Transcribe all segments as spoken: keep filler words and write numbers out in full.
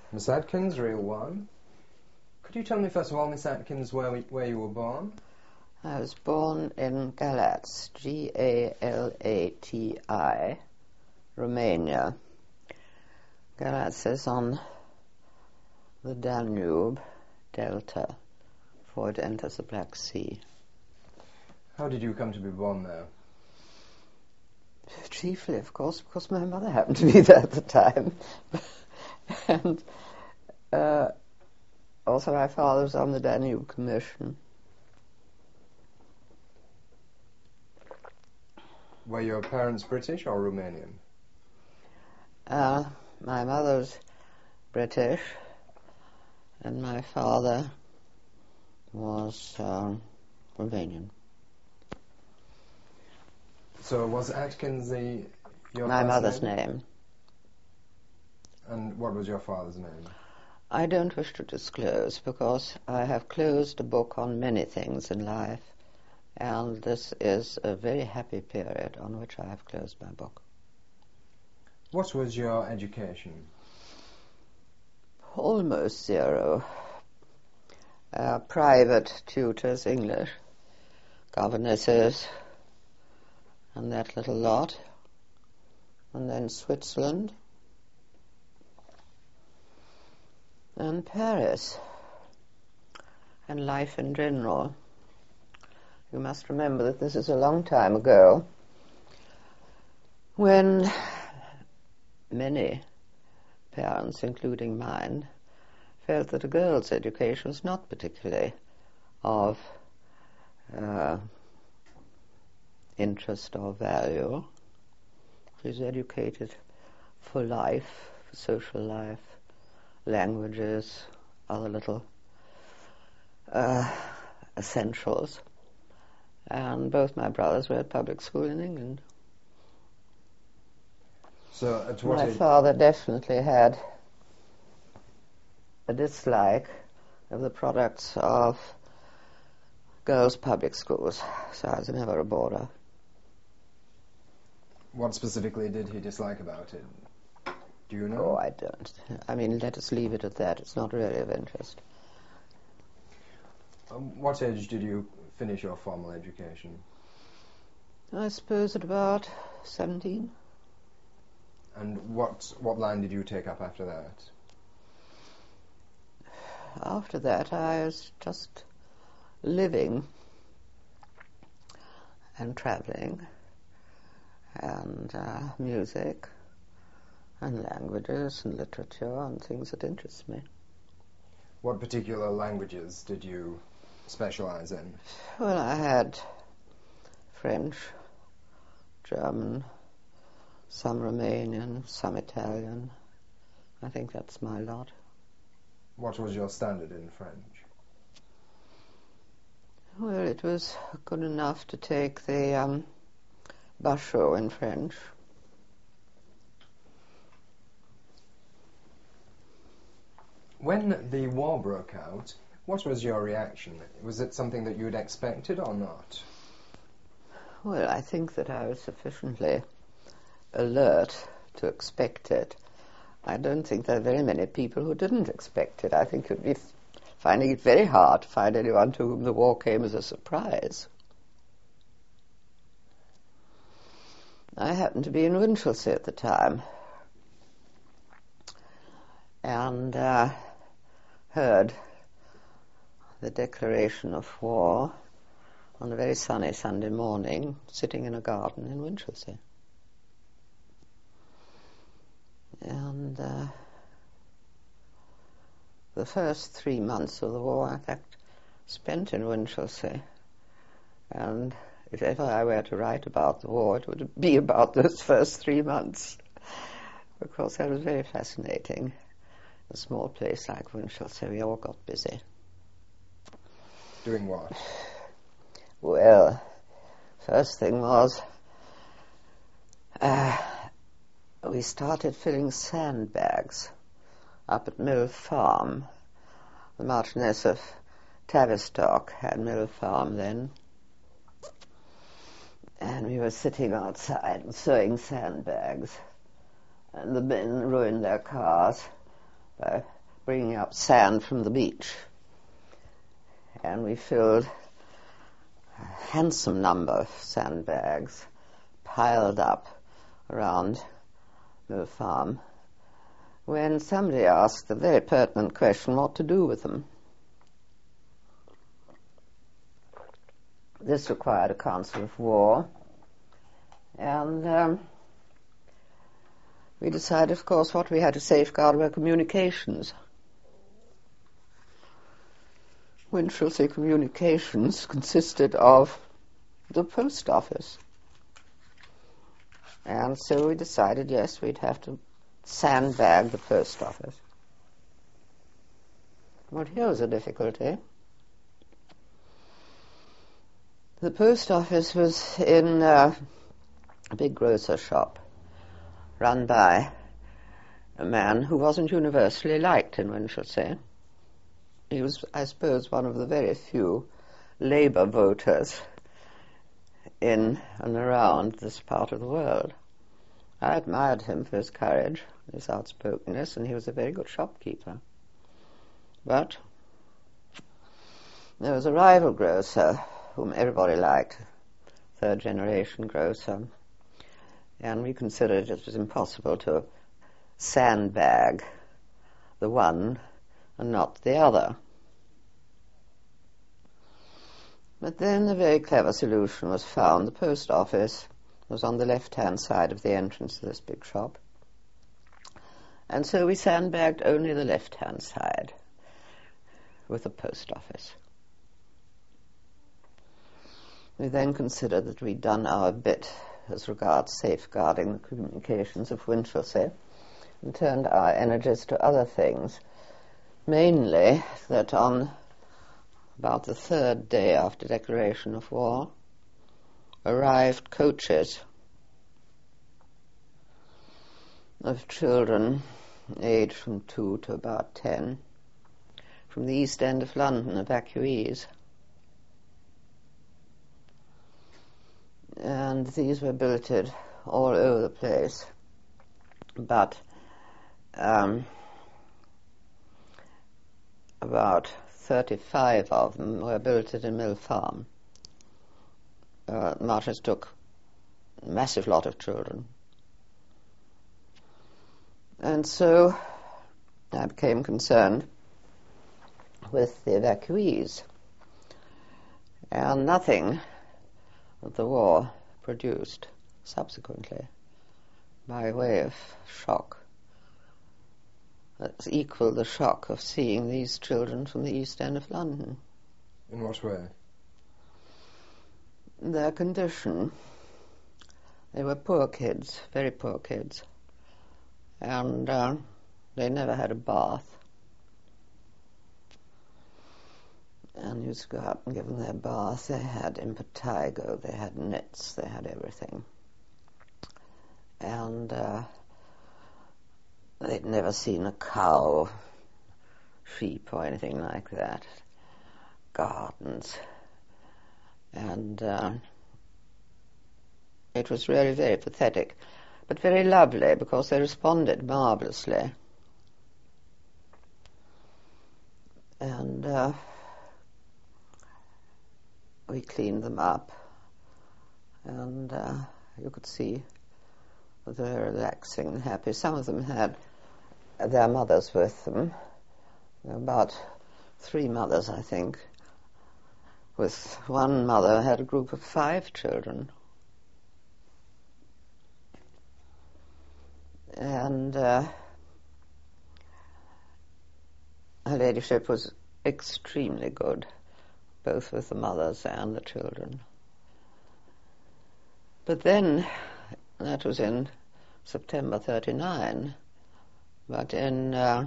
Miss Atkins, real one. Could you tell me, first of all, Miss Atkins, where, we, where you were born? I was born in Galați, G A L A T I, Romania. Galați is on the Danube Delta before it enters the Black Sea. How did you come to be born there? Chiefly, of course, because my mother happened to be there at the time. and uh, also my father was on the Danube Commission. Were your parents British or Romanian? Uh, my mother's British, and my father was um, Romanian. So was Atkins the your My mother's name? name. And what was your father's name? I don't wish to disclose because I have closed a book on many things in life, and this is a very happy period on which I have closed my book. What was your education? Almost zero. Uh, private tutors, English, governesses, and that little lot. And then Switzerland. And Paris. And life in general. You must remember that this is a long time ago, when many parents, including mine, felt that a girl's education was not particularly of uh, interest or value. She was educated for life, for social life, languages, other little uh, essentials. And both my brothers were at public school in England. So at what My age? father definitely had a dislike of the products of girls' public schools, so I was never a boarder. What specifically did he dislike about it? Do you know? Oh, I don't. I mean, let us leave it at that. It's not really of interest. Um, what age did you finish your formal education? I suppose at about seventeen. And what what line did you take up after that? After that, I was just living and traveling and uh, music and languages and literature and things that interest me. What particular languages did you specialize in? Well, I had French, German, some Romanian, some Italian. I think that's my lot. What was your standard in French? Well, it was good enough to take the um, Bachot in French. When the war broke out, what was your reaction? Was it something that you had expected or not? Well, I think that I was sufficiently alert to expect it. I don't think there are very many people who didn't expect it. I think you'd be f- finding it very hard to find anyone to whom the war came as a surprise. I happened to be in Winchelsea at the time and uh, heard the declaration of war on a very sunny Sunday morning, sitting in a garden in Winchelsea. And uh, the first three months of the war, in fact, spent in Winchelsea. And if ever I were to write about the war, it would be about those first three months, because that was very fascinating. A small place like Winchelsea, we all got busy. Doing what? Well, first thing was uh, we started filling sandbags up at Mill Farm. The Marchioness of Tavistock had Mill Farm then. And we were sitting outside and sewing sandbags. And the men ruined their cars by bringing up sand from the beach. And we filled a handsome number of sandbags piled up around the farm, when somebody asked the very pertinent question what to do with them. This required a council of war, and um, we decided, of course, what we had to safeguard were communications. Winchelsea communications consisted of the post office. And so we decided, yes, we'd have to sandbag the post office. But here was a difficulty. The post office was in uh, a big grocer shop run by a man who wasn't universally liked in Winchelsea. He was, I suppose, one of the very few Labour voters in and around this part of the world. I admired him for his courage, his outspokenness, and he was a very good shopkeeper. But there was a rival grocer whom everybody liked, third generation grocer, and we considered it was impossible to sandbag the one and not the other. But then a very clever solution was found. The post office was on the left-hand side of the entrance to this big shop, and so we sandbagged only the left-hand side with the post office. We then considered that we'd done our bit as regards safeguarding the communications of Winchelsea and turned our energies to other things, mainly that on about the third day after declaration of war arrived coaches of children aged from two to about ten from the East End of London, evacuees. And these were billeted all over the place, but um, about thirty-five of them were billeted in Mill Farm. Uh, marches took a massive lot of children. And so I became concerned with the evacuees, and nothing that the war produced subsequently by way of shock that's equal the shock of seeing these children from the East End of London. In what way? Their condition. They were poor kids, very poor kids, and uh, they never had a bath. And used to go up and give them their bath. They had impetigo, they had nits, they had everything. And uh, they'd never seen a cow, sheep, or anything like that. Gardens. And uh, it was really very pathetic, but very lovely, because they responded marvellously. And uh, we cleaned them up, and uh, you could see that they were relaxing and happy. Some of them had their mothers with them, about three mothers, I think. With one mother had a group of five children. And uh, Her Ladyship was extremely good, both with the mothers and the children. But then, that was in September thirty-nine, but in uh,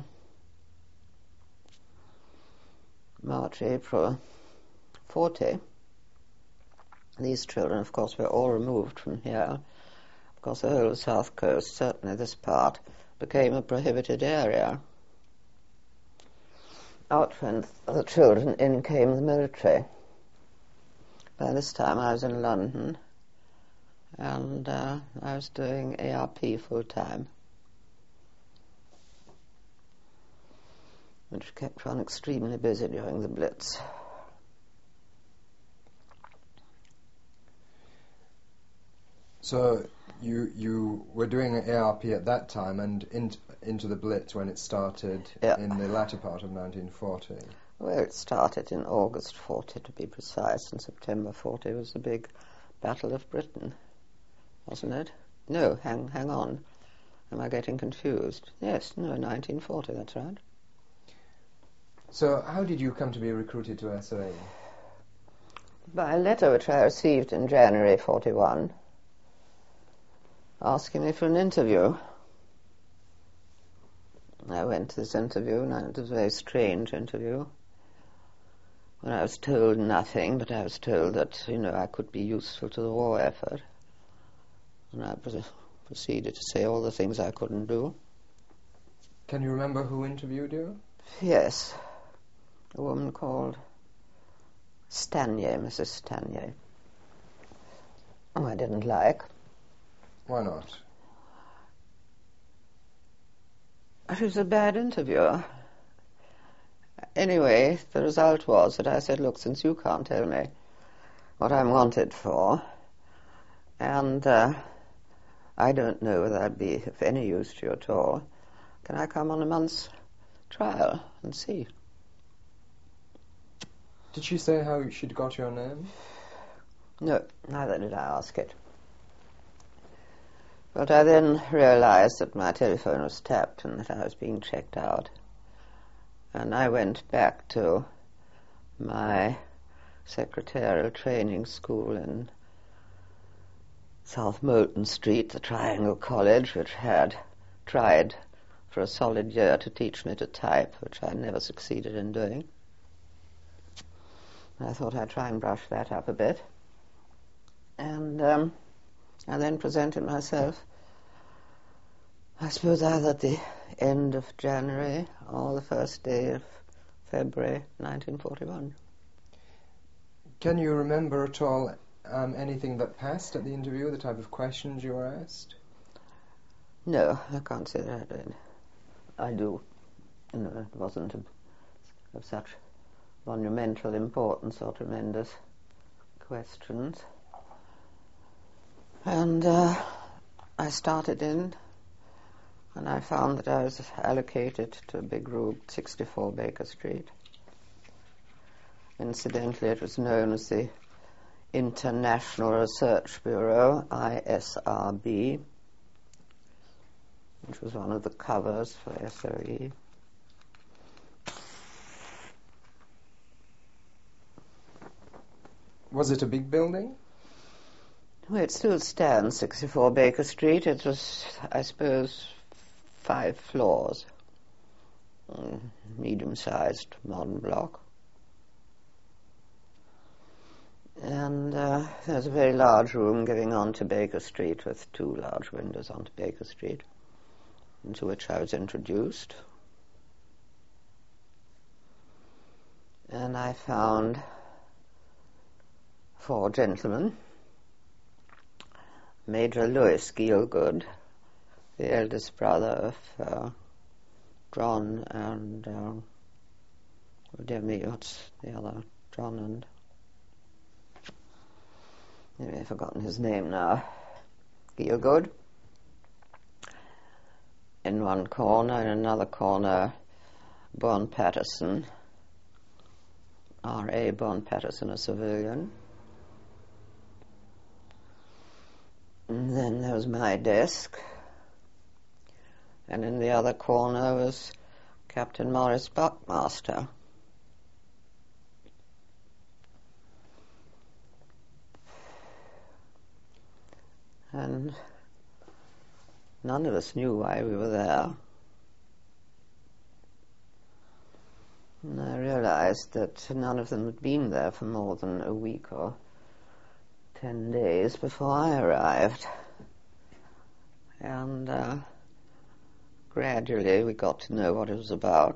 March, April forty, these children, of course, were all removed from here, because the whole south coast, certainly this part, became a prohibited area. Out went the children, in came the military. By this time I was in London, and uh, I was doing A R P full time. which kept one extremely busy during the Blitz. So you you were doing A R P at that time and in, into the Blitz when it started yeah. in the latter part of nineteen forty? Well, it started in August forty, to be precise, and September forty was the big Battle of Britain, wasn't it? No, hang hang on. Am I getting confused? Yes, no, nineteen forty, that's right. So how did you come to be recruited to S O E? By a letter which I received in January forty-one, asking me for an interview. I went to this interview, and it was a very strange interview, when I was told nothing, but I was told that, you know, I could be useful to the war effort. And I pre- proceeded to say all the things I couldn't do. Can you remember who interviewed you? Yes, a woman called Stanier, Missus Stanier, whom I didn't like. Why not? She was a bad interviewer. Anyway, the result was that I said, look, since you can't tell me what I'm wanted for, and uh, I don't know whether I'd be of any use to you at all, can I come on a month's trial and see? Did she say how she'd got your name? No, neither did I ask it. But I then realized that my telephone was tapped and that I was being checked out. And I went back to my secretarial training school in South Molton Street, the Triangle College, which had tried for a solid year to teach me to type, which I never succeeded in doing. I thought I'd try and brush that up a bit. And um, I then presented myself, I suppose either at the end of January or the first day of February nineteen forty-one. Can you remember at all um, anything that passed at the interview, the type of questions you were asked? No, I can't say that I did. I do. You know, it wasn't of, of such monumental importance or tremendous questions. And uh, I started in, and I found that I was allocated to a big room, sixty-four Baker Street. Incidentally, it was known as the International Research Bureau, I S R B, which was one of the covers for S O E. Was it a big building? Well, it still stands, sixty-four Baker Street. It was, I suppose, five floors. Mm, medium-sized modern block. And uh, there's a very large room giving on to Baker Street with two large windows onto Baker Street, into which I was introduced. And I found four gentlemen. Major Louis Gielgud, the eldest brother of uh, John and, uh, oh dear me, what's the other? John and, maybe I've forgotten his name now. Gielgud. In one corner, in another corner, Bourne Patterson, R A Bourne Patterson, a civilian. And then there was my desk, and in the other corner was Captain Morris Buckmaster. And none of us knew why we were there. And I realized that none of them had been there for more than a week or ten days before I arrived. And uh, gradually we got to know what it was about.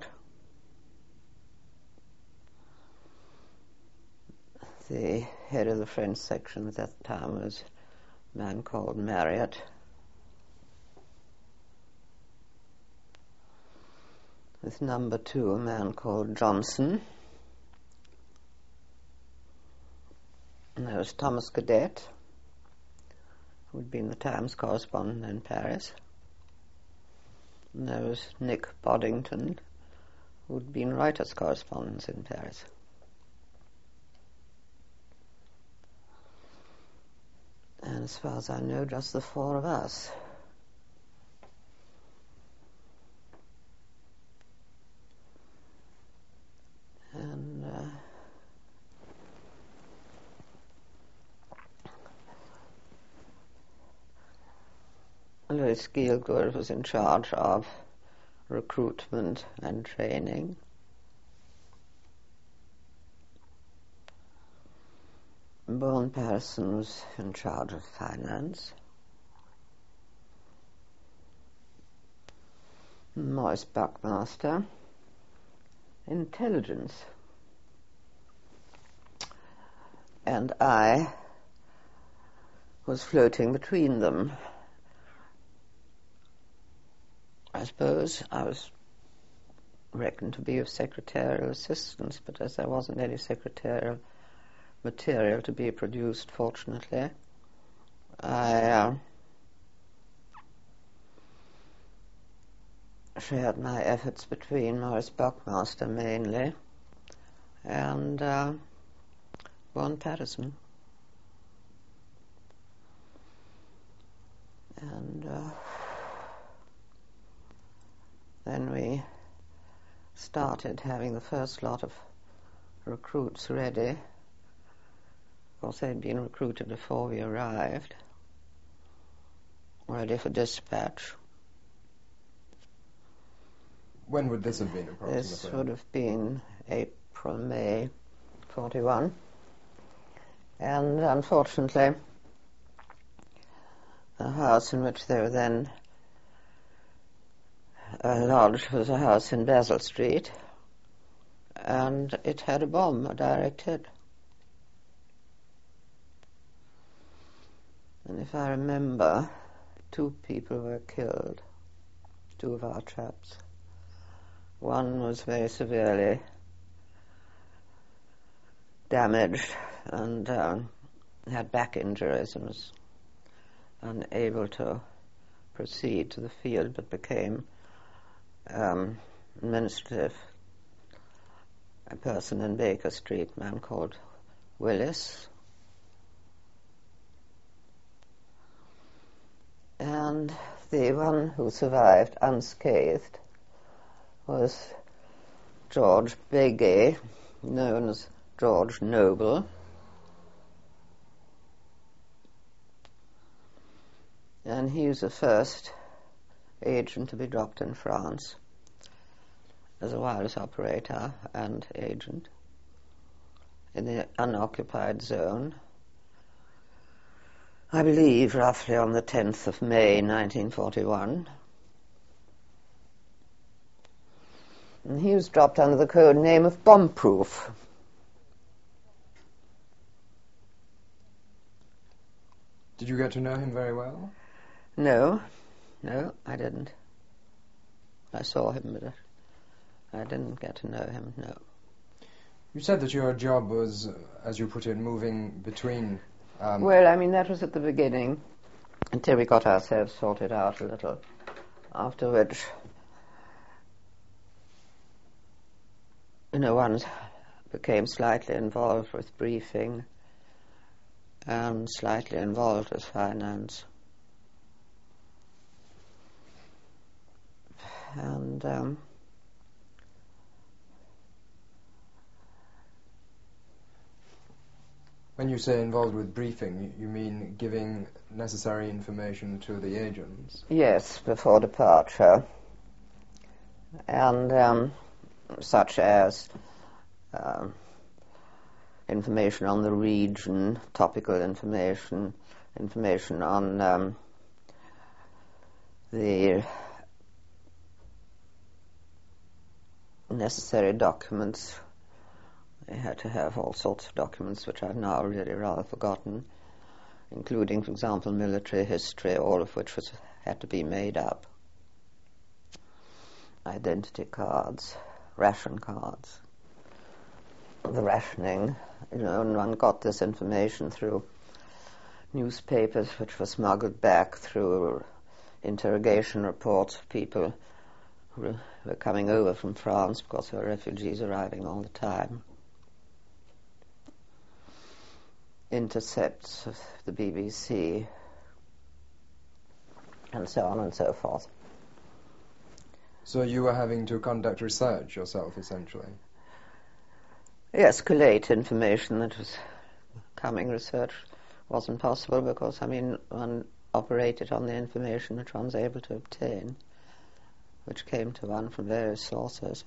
The head of the French section at that time was a man called Marriott. with number two, a man called Johnson. And there was Thomas Cadet, who had been the Times correspondent in Paris. And there was Nick Boddington, who had been Reuters correspondent in Paris. And as far as I know, just the four of us. And uh, Louis Gielgud was in charge of recruitment and training. Bourne Patterson was in charge of finance. Maurice Buckmaster, intelligence. And I was floating between them. I suppose I was reckoned to be of secretarial assistance, but as there wasn't any secretarial material to be produced, fortunately, I uh, shared my efforts between Maurice Buckmaster mainly and uh, Bourne Patterson. And uh, then we started having the first lot of recruits ready. Of course, they'd been recruited before we arrived, ready for dispatch. When would this have been approximately? This would have been April, May forty-one. And unfortunately, the house in which they were then uh, lodged was a house in Basil Street, and it had a bomb, a direct hit. And if I remember, two people were killed, two of our chaps. One was very severely damaged and uh, had back injuries and was unable to proceed to the field, but became um, administrative, a person in Baker Street, a man called Willis. And the one who survived unscathed was George Begay, known as George Noble. And he was the first agent to be dropped in France as a wireless operator and agent in the unoccupied zone. I believe roughly on the tenth of May nineteen forty-one. And he was dropped under the code name of Bombproof. Did you get to know him very well? No, no, I didn't. I saw him, but I didn't get to know him, no. You said that your job was, as you put it, moving between... Um, well, I mean, that was at the beginning, until we got ourselves sorted out a little, after which, you know, one became slightly involved with briefing and slightly involved with finance. And um, when you say involved with briefing, you mean giving necessary information to the agents? Yes, before departure. And um, such as uh, information on the region, topical information, information on um, the necessary documents. They had to have all sorts of documents which I've now really rather forgotten, including, for example, military history, all of which was, had to be made up. identity cards, ration cards, the rationing. You know, and one got this information through newspapers which were smuggled back through interrogation reports of people who were coming over from France because there were refugees arriving all the time. Intercepts of the B B C, and so on and so forth. So you were having to conduct research yourself, essentially? Yes, collate information that was coming. Research wasn't possible because, I mean, one operated on the information that one was able to obtain, which came to one from various sources.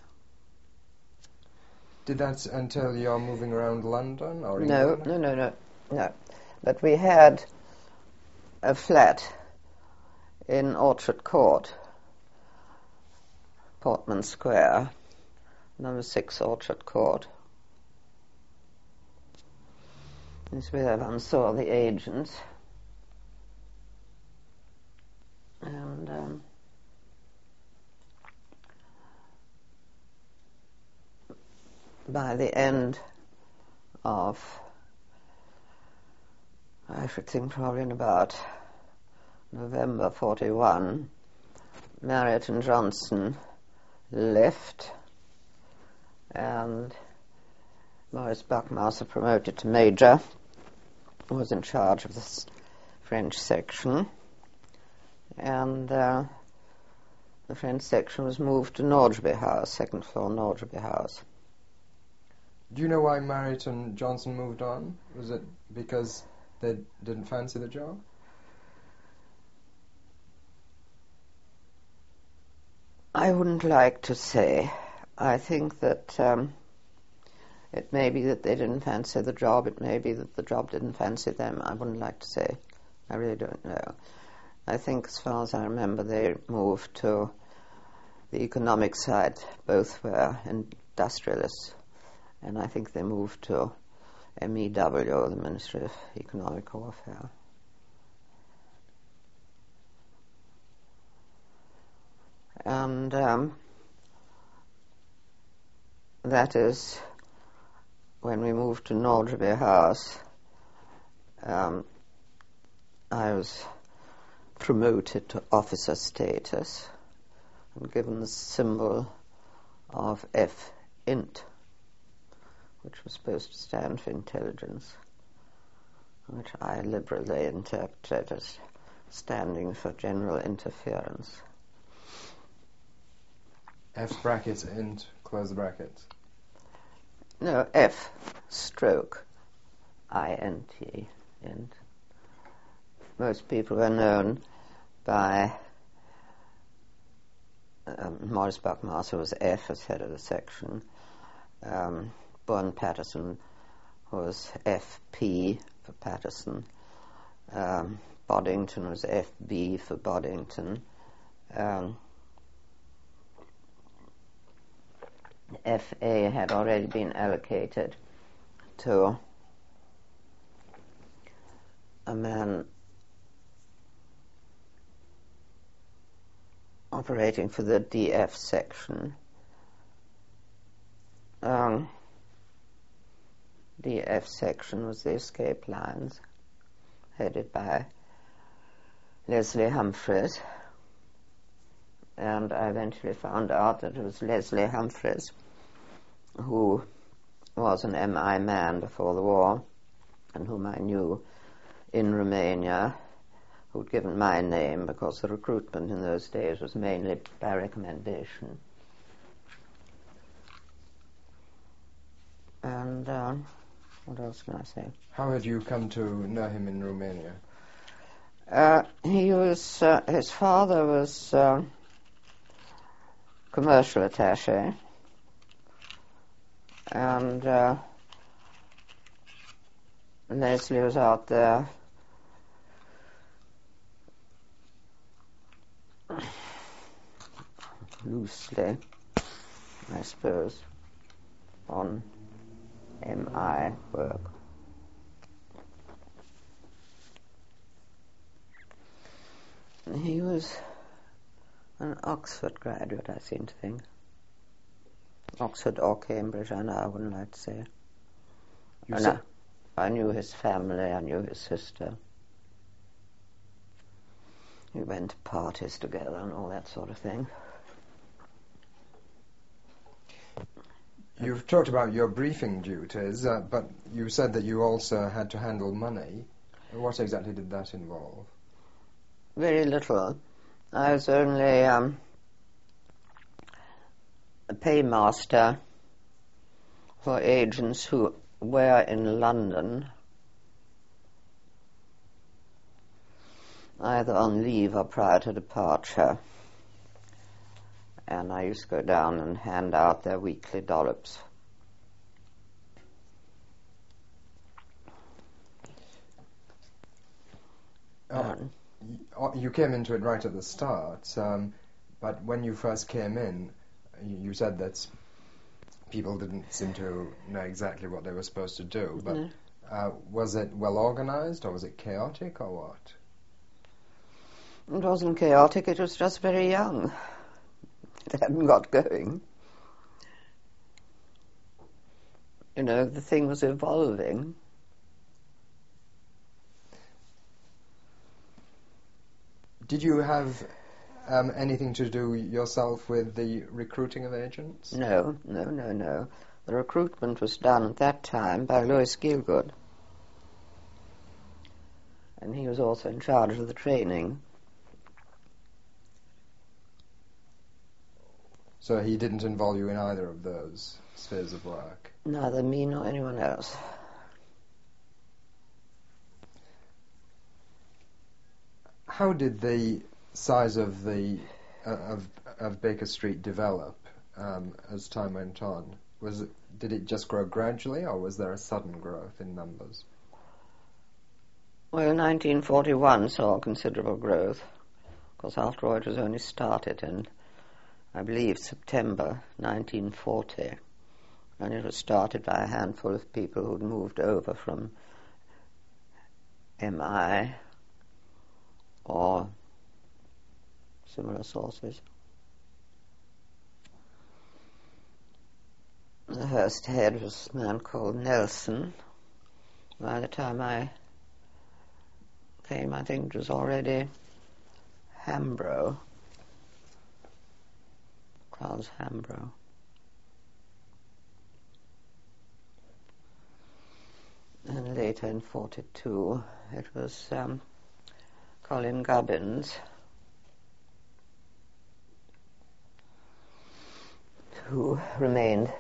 Did that until you're moving around London or No, England? no, no, no, no. But we had a flat in Orchard Court, Portman Square, number six Orchard Court. This is where one saw the agents. And um, by the end of, I should think probably in about November forty-one, Marriott and Johnson left, and Maurice Buckmaster, promoted to Major, was in charge of this French section, and uh, the French section was moved to Norgeby House, second floor Norgeby House. Do you know why Marriott and Johnson moved on? Was it because they didn't fancy the job? I wouldn't like to say. I think that um, it may be that they didn't fancy the job, it may be that the job didn't fancy them. I wouldn't like to say. I really don't know. I think, as far as I remember, they moved to the economic side. Both were industrialists, and I think they moved to M E W, the Ministry of Economic Warfare. And um, that is when we moved to Norgeby House. Um, I was promoted to officer status and given the symbol of F int, which was supposed to stand for intelligence, which I liberally interpreted as standing for general interference. F bracket int, close the brackets. No, F stroke I N T, int. Most people were known by um, Maurice Buckmaster was F as head of the section. Um, Bourne Patterson was F P for Patterson. Um, Boddington was F B for Boddington. Um, F A had already been allocated to a man operating for the D F section. Um, D F section was the escape lines, headed by Leslie Humphreys, and I eventually found out that it was Leslie Humphreys, who was an M I man before the war, and whom I knew in Romania, who'd given my name because the recruitment in those days was mainly by recommendation. And uh, what else can I say? How had you come to know him in Romania? Uh, he was, uh, his father was uh, commercial attaché, and uh, Leslie was out there loosely, I suppose, on M I work. He was An Oxford graduate, I seem to think. Oxford or Cambridge, I know, I wouldn't like to say. You And said I, I knew his family, I knew his sister. We went to parties together and all that sort of thing. You've talked about your briefing duties, uh, but you said that you also had to handle money. What exactly did that involve? Very little. I was only um, a paymaster for agents who were in London, either on leave or prior to departure. And I used to go down and hand out their weekly dollops. Uh, y- you came into it right at the start, um, but when you first came in, you, you said that people didn't seem to know exactly what they were supposed to do, but No. uh, was it well organized, or was it chaotic, or what? It wasn't chaotic, it was just very young. It hadn't got going. You know, the thing was evolving. Did you have um, anything to do yourself with the recruiting of agents? No, no, no, no. The recruitment was done at that time by Louis Gielgud. And he was also in charge of the training. So he didn't involve you in either of those spheres of work? Neither me nor anyone else. How did the size of the uh, of of Baker Street develop um, as time went on? Was it, did it just grow gradually, or was there a sudden growth in numbers? Well, nineteen forty-one saw considerable growth. Of course, after all, it was only started in, I believe, September nineteen forty. And it was started by a handful of people who'd moved over from M I or similar sources. The first head was a man called Nelson. By the time I came, I think it was already Hambro, Charles Hambro. And later in forty-two, it was um, Colin Gubbins, who remained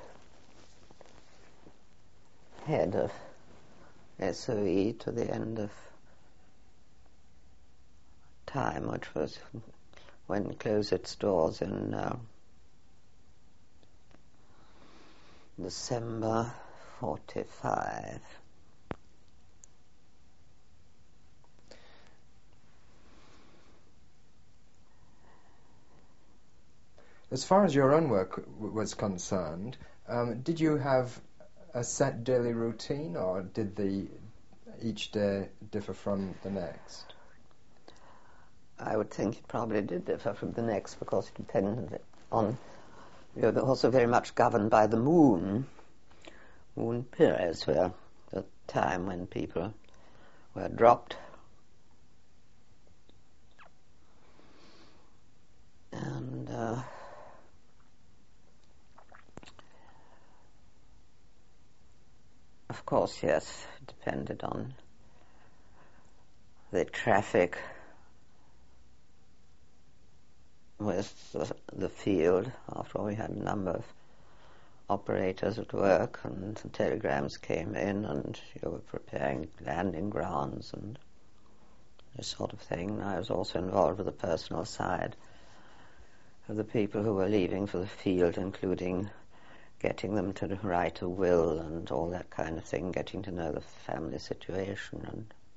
head of S O E to the end of time, which was when it closed its doors in uh, December forty-five. As far as your own work w- was concerned, um, did you have a set daily routine, or did the each day differ from the next? I would think it probably did differ from the next, because it depended on, you know, also very much governed by the moon. Moon periods were the time when people were dropped. And uh, of course, yes, it depended on the traffic with the, the field. After all, we had a number of operators at work, and the telegrams came in, and you were preparing landing grounds and this sort of thing. And I was also involved with the personal side of the people who were leaving for the field, including getting them to write a will and all that kind of thing, getting to know the family situation and